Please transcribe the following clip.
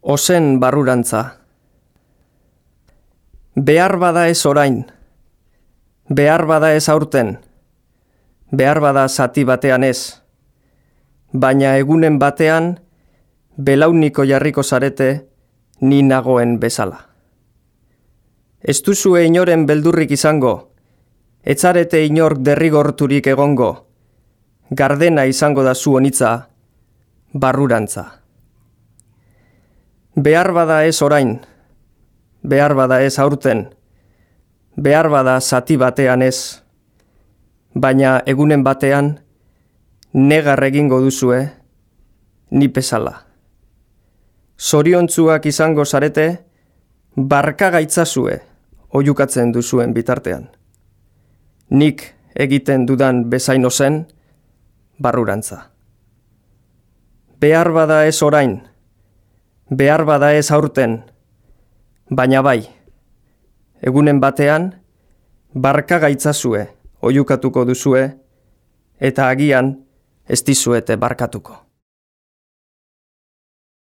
Ozen barrurantza. Behar bada ez orain, behar bada ez aurten, behar bada zati batean ez, baina egunen batean belauniko jarriko zarete ni nagoen bezala. Ez duzue inoren beldurrik izango, etzarete inork derrigorturik egongo, gardena izango da zu honitza, barrurantza. Behar bada ez orain, behar bada ez aurten, behar bada zati batean ez, baina egunen batean negar egingo duzue ni bezala. Zoriontzuak izango zarete, barka gaitzazue oihukatzen duzuen bitartean. Nik egiten dudan bezain ozen, barrurantza. Behar bada ez orain, behar bada ez aurten, baina bai, egunen batean, barka gaitzazue oihukatuko duzue, eta agian ez dizuete barkatuko.